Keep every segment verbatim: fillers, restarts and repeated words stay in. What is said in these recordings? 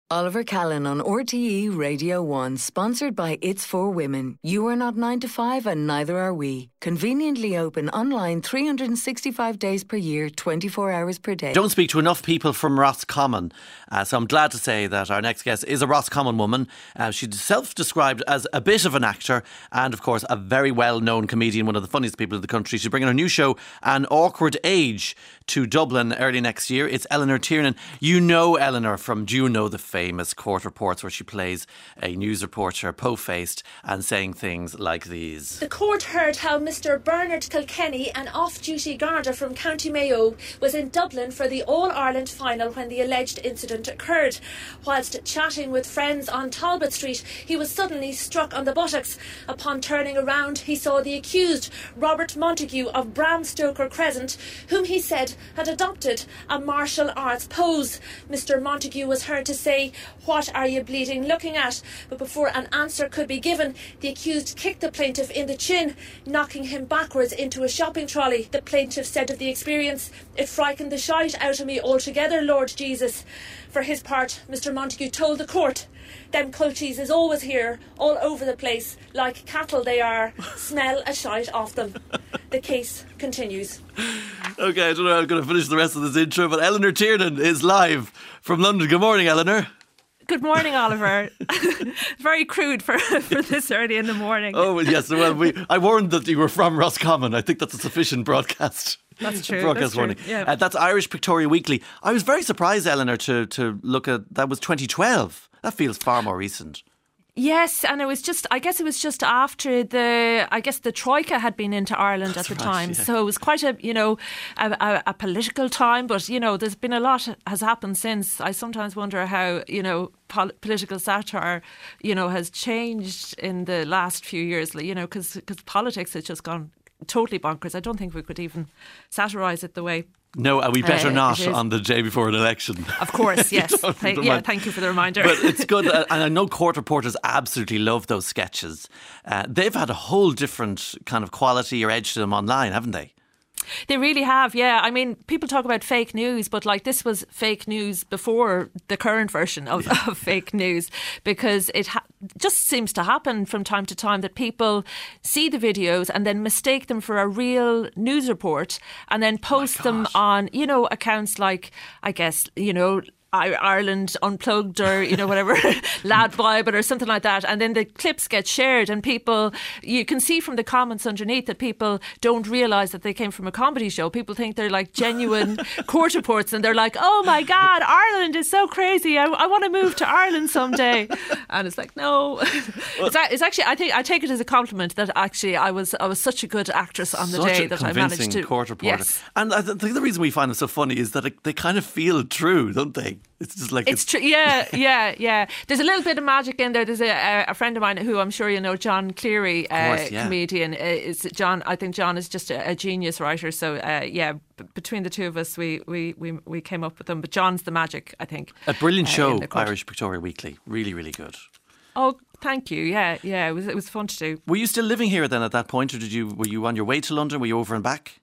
Oliver Callan on R T E Radio one, sponsored by It's For Women. You are not nine to five and neither are we. Conveniently open online three hundred sixty-five days per year, twenty-four hours per day. Don't speak to enough people from Roscommon. Uh, so I'm glad to say that our next guest is a Roscommon woman. Uh, she's self-described as a bit of an actor and, of course, a very well-known comedian, one of the funniest people in the country. She's bringing her new show, An Awkward Age, to Dublin early next year. It's Eleanor Tiernan. You know Eleanor from, do you know the famous Court Reports, where she plays a news reporter, po-faced, and saying things like these. The court heard how Mister Bernard Kilkenny, an off-duty Garda from County Mayo, was in Dublin for the All-Ireland final when the alleged incident occurred. Whilst chatting with friends on Talbot Street, he was suddenly struck on the buttocks. Upon turning around, he saw the accused, Robert Montague of Bram Stoker Crescent, whom he said had adopted a martial arts pose. Mister Montague was heard to say, "What are you bleeding looking at?" But before an answer could be given, the accused kicked the plaintiff in the chin, knocking him backwards into a shopping trolley. The plaintiff said of the experience, "It frightened the shite out of me altogether, Lord Jesus." For his part, Mister Montague told the court, "Them culchies is always here, all over the place, like cattle they are. Smell a shite off them." The case continues. Okay, I don't know how I'm going to finish the rest of this intro, but Eleanor Tiernan is live from London. Good morning, Eleanor. Good morning, Oliver. Very crude for, for this early in the morning. Oh, well, yes. Well, we, I warned that you were from Roscommon. I think that's a sufficient broadcast. That's true. Broadcast that's warning. true. Yeah. Uh, that's Irish Pictorial Weekly. I was very surprised, Eleanor, to, to look at, that was twenty twelve. That feels far more recent. Yes, and it was just, I guess it was just after the, I guess the Troika had been into Ireland That's at the right, time. Yeah. So it was quite a, you know, a, a, a political time. But, you know, there's been a lot has happened since. I sometimes wonder how, you know, pol- political satire, you know, has changed in the last few years, you know, because politics has just gone totally bonkers. I don't think we could even satirise it the way. No, and we better uh, not on the day before an election. Of course, yes. Th- yeah, thank you for the reminder. But it's good, uh, and I know court reporters absolutely love those sketches. Uh, they've had a whole different kind of quality or edge to them online, haven't they? They really have, yeah. I mean, people talk about fake news, but like this was fake news before the current version of, yeah. of fake news, because it ha- just seems to happen from time to time that people see the videos and then mistake them for a real news report and then post them on, you know, accounts like, I guess, you know, Ireland Unplugged or, you know, whatever, Lad Bible or something like that. And then the clips get shared and people, you can see from the comments underneath that people don't realise that they came from a comedy show. People think they're like genuine court reports and they're like, oh my God, Ireland is so crazy. I, I want to move to Ireland someday. And it's like, no. Well, it's, it's actually, I think I take it as a compliment that actually I was I was such a good actress on the day that I managed to. Court reporter. Yes. And I think the reason we find them so funny is that it, they kind of feel true, don't they? It's just like it's true. Yeah, yeah, yeah. There's a little bit of magic in there. There's a, a friend of mine who I'm sure you know, John Cleary, uh, course, yeah. comedian. Uh, is John? I think John is just a, a genius writer. So uh, yeah, b- between the two of us, we, we we we came up with them. But John's the magic, I think. A brilliant uh, show, Irish Pictorial Weekly. Really, really good. Oh, thank you. Yeah, yeah. It was it was fun to do. Were you still living here then at that point, or did you were you on your way to London? Were you over and back?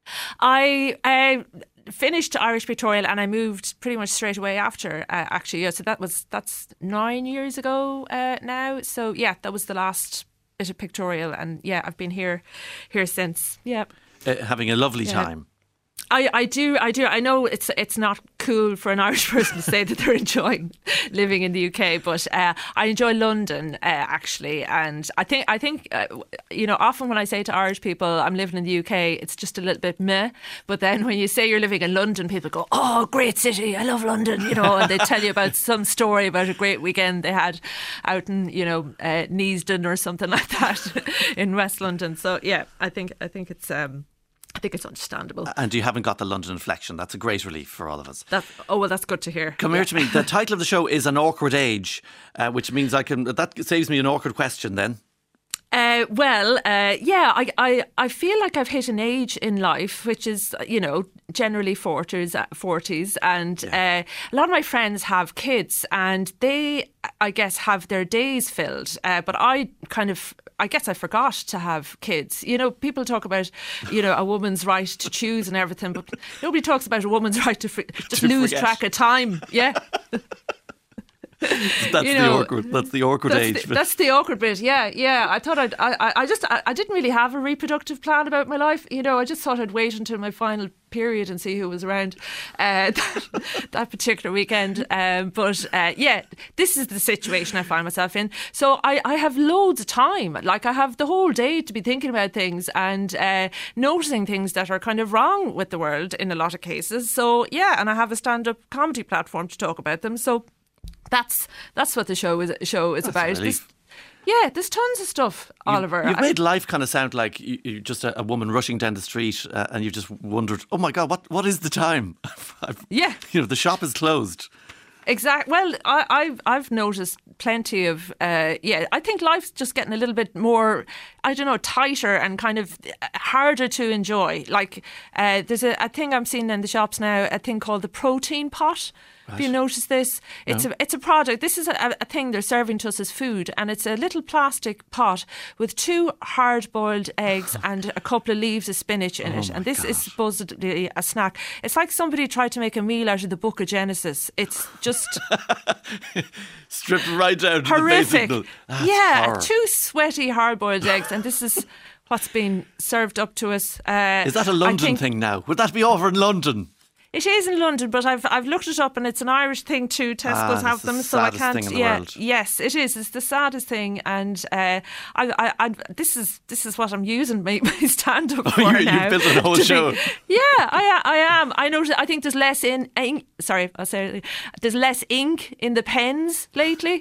I. Uh, finished Irish Pictorial and I moved pretty much straight away after, uh, actually. Yeah, so that was that's nine years ago uh, now. So yeah, that was the last bit of Pictorial, and yeah, I've been here here since. Yeah, uh, having a lovely yeah. time. I, I do, I do. I know it's it's not cool for an Irish person to say that they're enjoying living in the U K, but uh, I enjoy London uh, actually, and I think I think uh, you know, often when I say to Irish people I'm living in the U K, it's just a little bit meh. But then when you say you're living in London, people go, "Oh, great city! I love London!" You know, and they tell you about some story about a great weekend they had out in, you know, uh, Neasden or something like that in West London. So yeah, I think I think it's. Um, I think it's understandable. And you haven't got the London inflection. That's a great relief for all of us. That, oh, well, that's good to hear. Come yeah. here to me. The title of the show is An Awkward Age, uh, which means I can. That saves me an awkward question then. Uh, well, uh, yeah, I, I, I feel like I've hit an age in life, which is, you know, generally forties, forties, and yeah. uh, a lot of my friends have kids and they, I guess, have their days filled. Uh, but I kind of, I guess I forgot to have kids. You know, people talk about, you know, a woman's right to choose and everything, but nobody talks about a woman's right to fr- just to lose forget. track of time. Yeah. that's you the know, awkward. That's the awkward that's age. The, that's the awkward bit. Yeah, yeah. I thought I'd. I, I just. I, I didn't really have a reproductive plan about my life. You know, I just thought I'd wait until my final period and see who was around uh, that, that particular weekend. Um, but uh, yeah, this is the situation I find myself in. So I, I have loads of time. Like I have the whole day to be thinking about things and uh, noticing things that are kind of wrong with the world in a lot of cases. So yeah, and I have a stand-up comedy platform to talk about them. So that's that's what the show is show is That's about. a relief. This, yeah, there's tons of stuff, Oliver. You, you've I- made life kind of sound like you, you're just a, a woman rushing down the street, uh, and you just wondered, oh my God, what what is the time? I've, Yeah. you know, the shop is closed. Exactly. Well, I, I've I've noticed plenty of uh, yeah. I think life's just getting a little bit more, I don't know, tighter and kind of harder to enjoy. Like uh, there's a, a thing I'm seeing in the shops now, a thing called the protein pot. Have you noticed this? It's No. a it's a product. This is a, a thing they're serving to us as food, and it's a little plastic pot with two hard-boiled eggs and a couple of leaves of spinach in it. my And this God. is supposedly a snack. It's like somebody tried to make a meal out of the Book of Genesis. It's just Stripped right down to horrific. the basic. That's Yeah, horror. two sweaty hard-boiled eggs, and this is what's been served up to us. Uh, Is that a I London think- thing now? Would that be over in London? It is in London, but I've I've looked it up, and it's an Irish thing too. Tesco's Ah, have it's the them, so I saddest can't. thing in the yeah, world. yes, it is. It's the saddest thing, and uh, I, I, I, this is this is what I'm using my, my stand up for you- you've now. built a whole to be- show. Yeah, I, I am. I know. I think there's less in ink. Sorry, I'll say it. There's less ink in the pens lately.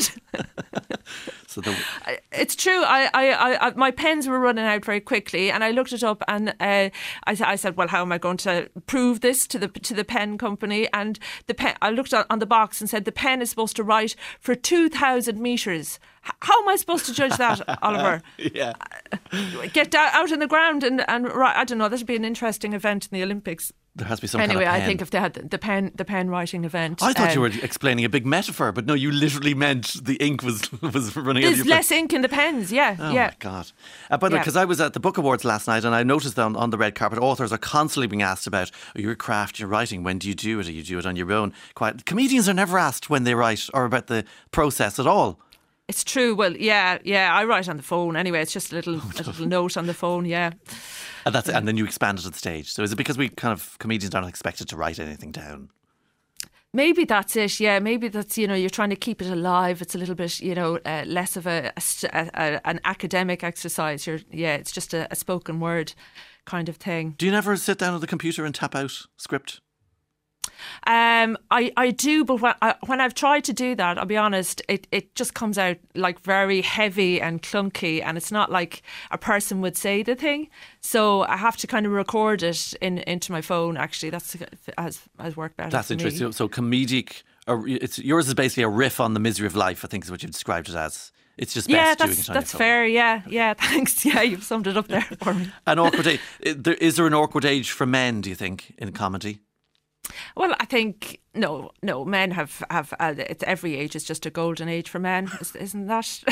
So the, It's true. I, I, I, my pens were running out very quickly, and I looked it up, and uh, I, I said, "Well, how am I going to prove this to the to the pen company?" And the pen, I looked on, on the box and said, "The pen is supposed to write for two thousand meters." H- How am I supposed to judge that, Oliver? yeah. Get da- out on the ground and and write. I don't know. This would be an interesting event in the Olympics. There has to be some Anyway, kind of I pen. think if they had the, the pen the pen writing event, I thought um, you were explaining a big metaphor, but no, you literally meant the ink was was running out of there's your less ink in the pens. Yeah, Oh yeah. my God. Uh, by the way, Yeah. because I was at the Book Awards last night and I noticed that on, on the red carpet, authors are constantly being asked about oh, your craft, your writing, when do you do it? Or you do it on your own? Quite. Comedians are never asked when they write or about the process at all. It's true. Well, yeah, yeah. I write on the phone anyway. It's just a little, Oh, a little note on the phone. Yeah. And that's it. And then you expand it on stage. So is it because we kind of, comedians aren't expected to write anything down? Maybe that's it. Yeah, maybe that's, you know, you're trying to keep it alive. It's a little bit, you know, uh, less of a, a, st- a, a an academic exercise. You're, yeah, it's just a, a spoken word kind of thing. Do you never sit down at the computer and tap out script? Um, I, I do, but when, I, when I've tried to do that, I'll be honest, it, it just comes out like very heavy and clunky, and it's not like a person would say the thing. So I have to kind of record it in into my phone. Actually, that's has has worked better. That's for me. interesting. So comedic, or it's yours is basically a riff on the misery of life, I think is what you've described it as. It's just best Yeah, doing that's it on that's your phone. fair. Yeah, yeah. Thanks. Yeah, you've summed it up there for me. An awkward age. Is there an awkward age for men, do you think, in comedy? Well, I think no, no. Men have have uh, it's every age is just a golden age for men, is- isn't that?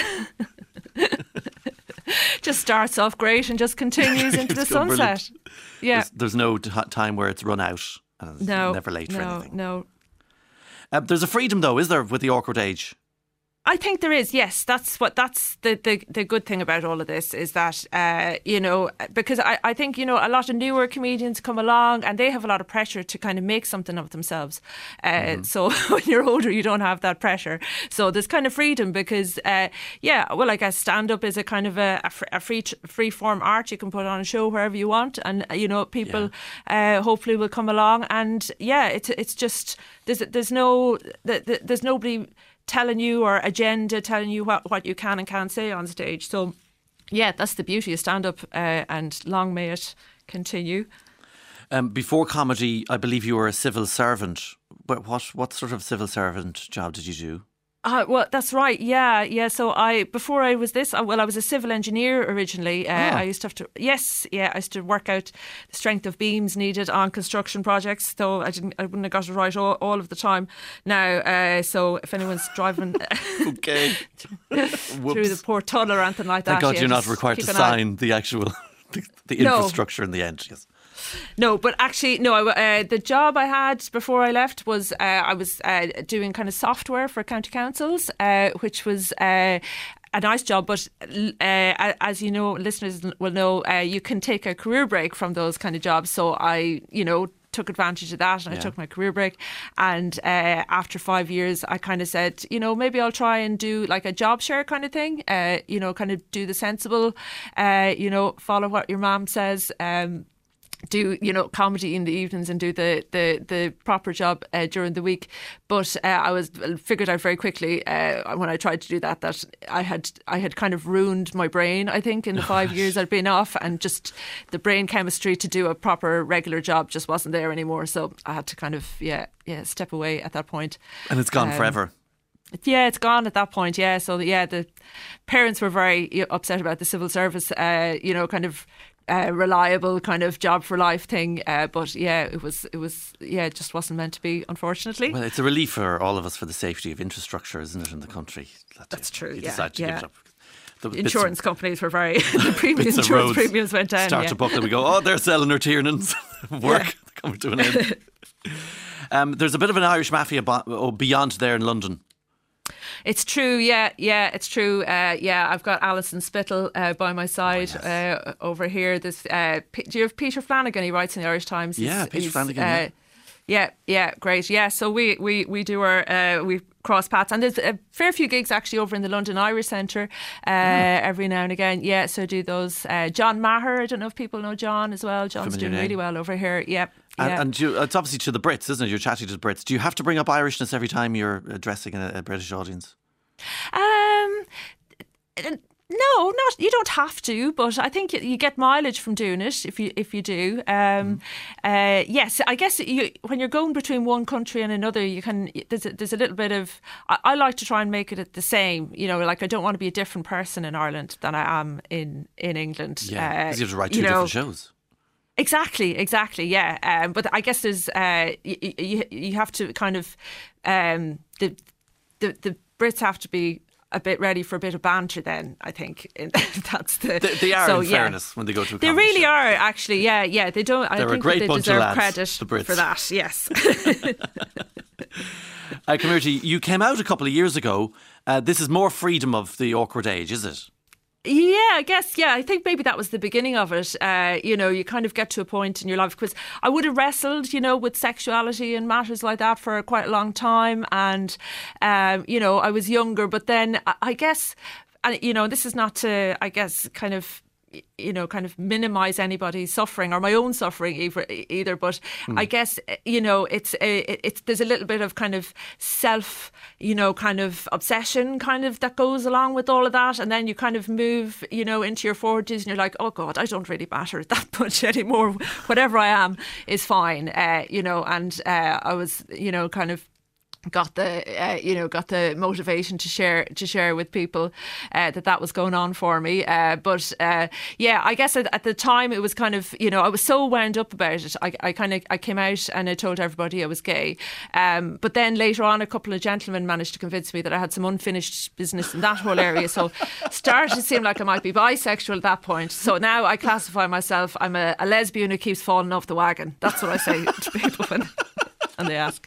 Just starts off great and just continues into the It's gone sunset. brilliant. Yeah. There's, there's no t- time where it's run out. And it's No. never late for no, anything. No. Uh, there's a freedom, though, is there, with the awkward age? I think there is, yes. That's what that's the, the, the good thing about all of this is that, uh, you know, because I, I think, you know, a lot of newer comedians come along and they have a lot of pressure to kind of make something of themselves. Uh, Mm-hmm. So when you're older, you don't have that pressure. So there's kind of freedom because, uh, yeah, well, I guess stand-up is a kind of a, a, fr- a free free form art. You can put on a show wherever you want and, you know, people uh, hopefully will come along. And, yeah, it's it's just, there's, there's no, there's nobody telling you or agenda telling you what, what you can and can't say on stage. So, yeah, that's the beauty of stand-up uh, and long may it continue. Um, before comedy, I believe you were a civil servant. But what, what sort of civil servant job did you do? Uh, well, that's right. Yeah, yeah. So I, before I was this, I, well, I was a civil engineer originally. Uh, Oh. I used to have to, yes, yeah, I used to work out the strength of beams needed on construction projects. Though I didn't, I wouldn't have got it right all, all of the time. Now, uh, so if anyone's driving Okay. through the Port Tunnel or anything like that, Thank God yeah, you're not just required to keep an eye- sign the actual, the, the No. infrastructure in the end. Yes. No, but actually, no. I, uh, the job I had before I left was uh, I was uh, doing kind of software for county councils, uh, which was uh, a nice job. But uh, as you know, listeners will know, uh, you can take a career break from those kind of jobs. So I, you know, took advantage of that and yeah. I took my career break, and uh, after five years I kind of said, you know, maybe I'll try and do like a job share kind of thing, uh, you know, kind of do the sensible, uh, you know, follow what your mom says, um, do, you know, comedy in the evenings and do the the, the proper job uh, during the week. But uh, I was figured out very quickly uh, when I tried to do that that I had I had kind of ruined my brain, I think, in the five years I'd been off, and just the brain chemistry to do a proper regular job just wasn't there anymore. So I had to kind of yeah yeah step away at that point. And it's gone um, forever. Yeah, it's gone at that point. Yeah, so yeah, the parents were very upset about the civil service. Uh, you know, kind of. Uh, reliable kind of job for life thing, uh, but yeah, it was, it was, yeah, it just wasn't meant to be, unfortunately. Well, it's a relief for all of us for the safety of infrastructure, isn't it, in the country? That That's you, true. You yeah, decide to yeah. give it up. The insurance of, companies were very the premiums, insurance premiums went down. Start yeah. to book and we go, oh, they're selling their Tiernans. Work yeah. coming to an end. um, there's a bit of an Irish mafia bo- beyond there in London. It's true, yeah, yeah, it's true. Uh, yeah, I've got Alison Spittle uh, by my side oh, yes. uh, over here. This, uh, P- do you have Peter Flanagan? He writes in the Irish Times. He's, yeah, Peter he's, Flanagan. Uh, yeah. yeah, yeah, great. Yeah, so we we we do our uh, we cross paths, and there's a fair few gigs actually over in the London Irish Centre uh, yeah. every now and again. Yeah, so I do those. Uh, John Maher, I don't know if people know John as well. John's Familiar doing name. really well over here. Yep. And, yeah. and you, it's obviously to the Brits, isn't it? You're chatting to the Brits. Do you have to bring up Irishness every time you're addressing a, a British audience? Um, no, not you don't have to, but I think you, you get mileage from doing it if you if you do. Um, mm. uh, yes, I guess you, when you're going between one country and another, you can. There's a, there's a little bit of. I, I like to try and make it the same. You know, like I don't want to be a different person in Ireland than I am in in England. Yeah, because uh, you have to write two you know, different shows. Exactly, exactly, yeah. Um, but I guess there's uh, you, you you have to kind of um, the the the. Brits have to be a bit ready for a bit of banter then, I think. That's the... They, they are, so, in yeah. fairness, when they go to a They really show. are, actually, yeah, yeah. They don't... They're I think a great they bunch deserve of lads, credit the Brits. for that, yes. uh, Community, you came out a couple of years ago. Uh, this is more freedom of the awkward age, is it? Yeah, I guess, yeah. I think maybe that was the beginning of it. Uh, you know, you kind of get to a point in your life, because I would have wrestled, you know, with sexuality and matters like that for quite a long time. And, um, you know, I was younger, but then I, I guess, and you know, this is not to, I guess, kind of, you know, kind of minimise anybody's suffering or my own suffering either. either but mm. I guess, you know, it's a, it's there's a little bit of kind of self, you know, kind of obsession kind of that goes along with all of that. And then you kind of move, you know, into your forties and you're like, oh God, I don't really matter that much anymore. Whatever I am is fine, uh, you know, and uh, I was, you know, kind of got the uh, you know got the motivation to share to share with people uh, that that was going on for me, uh, but uh, yeah I guess at, at the time it was kind of, you know, I was so wound up about it. I, I kind of I came out and I told everybody I was gay, um, but then later on a couple of gentlemen managed to convince me that I had some unfinished business in that whole area, so started to seem like I might be bisexual at that point. So now I classify myself, I'm a, a lesbian who keeps falling off the wagon. That's what I say to people when and they ask.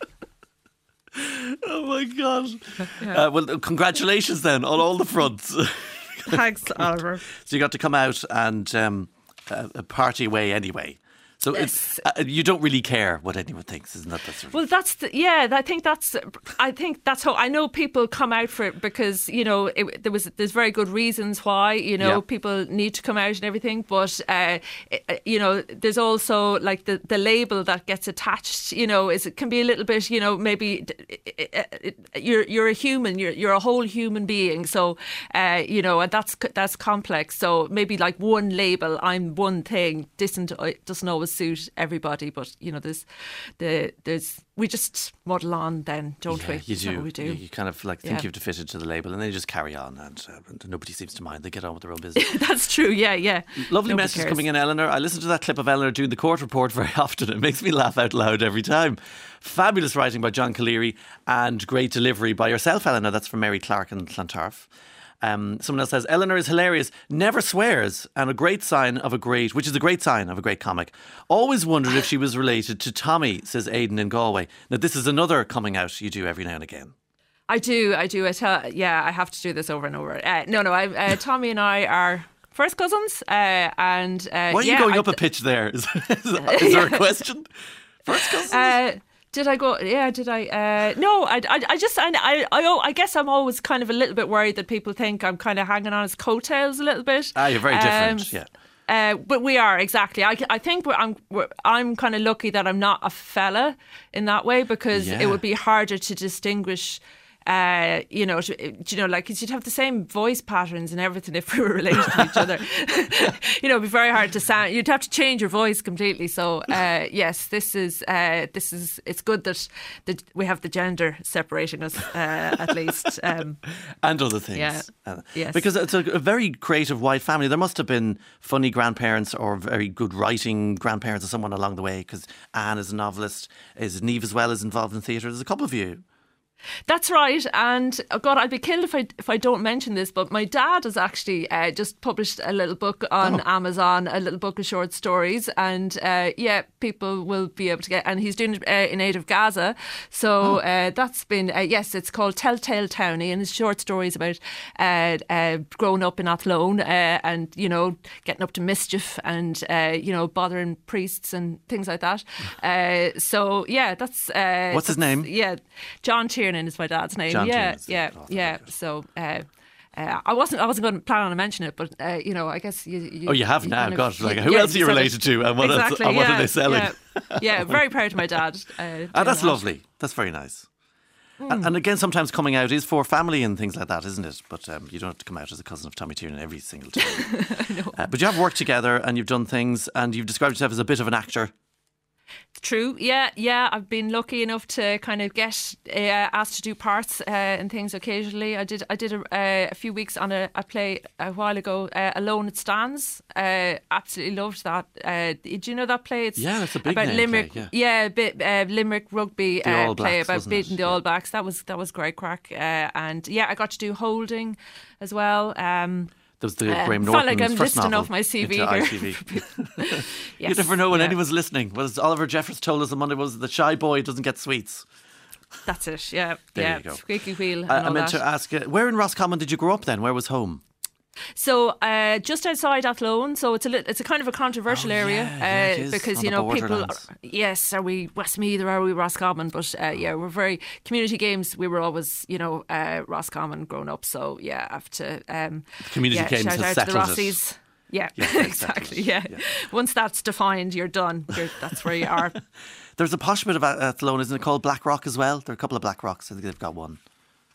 Oh my God. Yeah. Uh, well, congratulations then on all the fronts. Thanks, Oliver. So you got to come out and um, uh, party away anyway. So yes. it's, uh, you don't really care what anyone thinks, isn't that? That's well, that's the, yeah. I think that's. I think that's how I know people come out for it because, you know, it, there was there's very good reasons why, you know, yeah. people need to come out and everything. But uh, it, you know, there's also like the, the label that gets attached. You know, is it can be a little bit. You know, maybe it, it, it, you're you're a human. You're you're a whole human being. So uh, you know, and that's that's complex. So maybe like one label, I'm one thing, doesn't doesn't always suit everybody, but you know, there's the there's we just muddle on then, don't yeah, we? You do. We do. You, you kind of like think yeah. you have to fit into the label, and then you just carry on, and, uh, and nobody seems to mind. They get on with their own business. That's true. Yeah, yeah. Lovely nobody message cares. coming in, Eleanor. I listen to that clip of Eleanor doing the court report very often. It makes me laugh out loud every time. Fabulous writing by John Calleary and great delivery by yourself, Eleanor. That's from Mary Clark and Clontarf. Um, someone else says, Eleanor is hilarious, never swears, and a great sign of a great, which is a great sign of a great comic. Always wondered if she was related to Tommy, says Aidan in Galway. Now, this is another coming out you do every now and again. I do, I do. I tell, yeah, I have to do this over and over. Uh, no, no, I, uh, Tommy and I are first cousins. Uh, and uh, Why are you yeah, going I, up a pitch there? Is, is, is there a question? First cousins? Uh, Did I go? Yeah, did I? Uh, no, I, I, I just, I, I, I, I guess I'm always kind of a little bit worried that people think I'm kind of hanging on his coattails a little bit. Ah, you're very different, um, yeah. Uh, but we are, exactly. I, I think we're, I'm we're, I'm kind of lucky that I'm not a fella in that way, because Yeah. it would be harder to distinguish. Uh, you know, to, you know, like, 'cause you'd have the same voice patterns and everything if we were related to each other. You know, it'd be very hard to sound. You'd have to change your voice completely. So, uh, yes, this is uh, this is. It's good that that we have the gender separating us, uh, at least, um, and other things. Yeah. Uh, Yes. Because it's a, a very creative, wide family. There must have been funny grandparents or very good writing grandparents or someone along the way. Because Anne is a novelist. Is Niamh as well is involved in theatre? There's a couple of you. That's right, and oh God, I'd be killed if I if I don't mention this. But my dad has actually uh, just published a little book on oh. Amazon, a little book of short stories, and uh, yeah, people will be able to get. And he's doing it uh, in aid of Gaza, so oh. uh, that's been uh, yes, it's called Telltale Townie, and it's short stories about uh, uh, growing up in Athlone uh, and you know getting up to mischief and uh, you know bothering priests and things like that. Uh, so yeah, that's uh, what's that's, his name? Yeah, John Tiernan is my dad's name. John yeah, Tiernan, yeah, oh, yeah. So uh, uh, I wasn't, I wasn't going to plan on mention it, but uh, you know, I guess you. you oh, you have you now. kind of, God, like you, who yeah, else are you related to, and what, exactly, else, and what yeah, are they selling? Yeah, yeah, very proud of my dad. Uh, ah, that's that. lovely. That's very nice. Mm. And, and again, sometimes coming out is for family and things like that, isn't it? But um, you don't have to come out as a cousin of Tommy Tiernan every single time. I know. Uh, but you have worked together and you've done things, and you've described yourself as a bit of an actor. True, yeah, yeah. I've been lucky enough to kind of get uh, asked to do parts uh, and things occasionally. I did, I did a, uh, a few weeks on a, a play a while ago, uh, Alone It Stands. Uh, absolutely loved that. Uh, did you know that play? It's yeah, it's a big about name Limerick. Play, yeah, yeah, a bit uh, Limerick rugby the uh, All play Blacks, about beating it? the yeah. All Blacks. That was that was great crack. Uh, and yeah, I got to do Holding as well. Um, There was the Uh, Graham felt like Norton's I'm first listing novel off my C V into here. I T V. Yes, You never know when yeah. anyone's listening. Was Oliver Jeffers told us on Monday was the shy boy doesn't get sweets. That's it. Yeah, There yeah. you go. Squeaky wheel. And I, all I meant that. to ask, uh, where in Roscommon did you grow up then? Where was home? So uh, just outside Athlone, so it's a li- it's a kind of a controversial Oh, yeah, area yeah, it uh, is, because on you the know people. borderlands. Are, yes, are we Westmeath or are we Roscommon? But uh, yeah, we're very community games. We were always you know uh, Roscommon growing up. So yeah, I have to um, Community yeah, games shout has out to the settled it. Rossies. Yeah, Yeah, they've exactly. settled Yeah. it. Yeah. Once that's defined, you're done. You're, that's where you are. There's a posh bit of Athlone, isn't it, called Black Rock as well? There are a couple of Black Rocks. I think they've got one.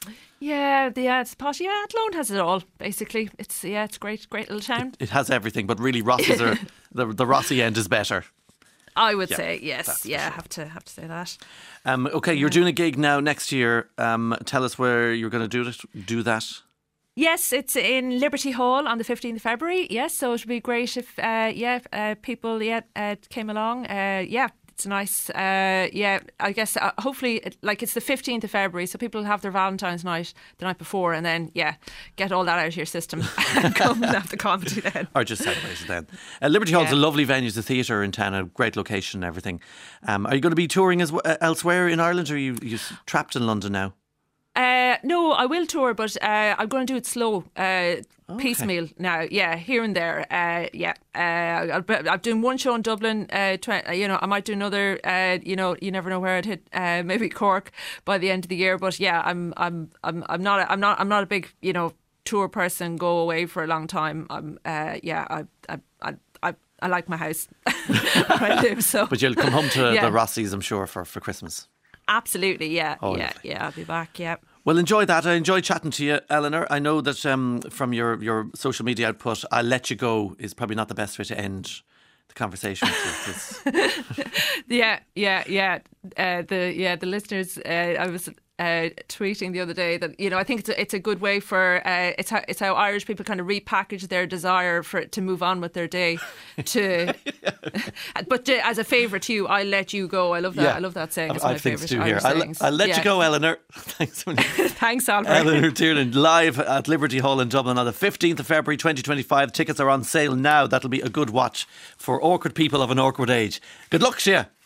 Yeah, the, yeah, it's posh. Yeah, Athlone has it all. Basically, it's yeah, it's great, great little town. It has everything, but really Rossies are the the Rossi end is better. I would Yeah, say yes. that's for Yeah, sure. have to have to say that. Um, okay, you're doing a gig now next year. Um, tell us where you're going to do it. Do that. Yes, it's in Liberty Hall on the fifteenth of February. Yes, so it would be great if, uh, yeah, uh, people, yeah, uh, came along. Uh, yeah, it's nice. Uh, yeah, I guess uh, hopefully, it, like it's the fifteenth of February, so people will have their Valentine's night the night before, and then yeah, get all that out of your system and come and have the comedy then. Or just celebrate it then. Uh, Liberty Hall's Yeah. a lovely venue. It's a theatre in town, a great location and everything. Um, are you going to be touring as w- uh, elsewhere in Ireland, or are you you trapped in London now? Uh, no, I will tour, but uh, I'm going to do it slow, uh, piecemeal now. Yeah, here and there. Uh, yeah, uh, I'll, be- I'm doing one show in Dublin. Uh, tw- you know, I might do another. Uh, you know, you never know where I'd hit. Uh, maybe Cork by the end of the year. But yeah, I'm, I'm, I'm, I'm not, a, I'm not, I'm not a big, you know, tour person. Go away for a long time. I'm, uh, yeah, I, I, I, I, I like my house where I live. So, But you'll come home to Yeah. the Rossies, I'm sure, for, for Christmas. absolutely, yeah, Oh, yeah, lovely. yeah. I'll be back. Yeah. Well, enjoy that. I enjoyed chatting to you, Eleanor. I know that um, from your, your social media output, I'll let you go is probably not the best way to end the conversation. It's- Yeah, yeah, yeah. Uh, the yeah, the listeners. Uh, I was uh, tweeting the other day that, you know, I think it's a, it's a good way for uh, it's how it's how Irish people kind of repackage their desire for to move on with their day. To, but to, as a favour to you, I'll let you go. I love that. Yeah. I love that saying. It's I my think favourite too Irish here. I'll, sayings. I'll let Yeah. you go, Eleanor. Thanks. Thanks, Albert. Eleanor Tiernan, live at Liberty Hall in Dublin on the fifteenth of February twenty twenty-five. Tickets are on sale now. That'll be a good watch for awkward people of an awkward age. Good luck to you.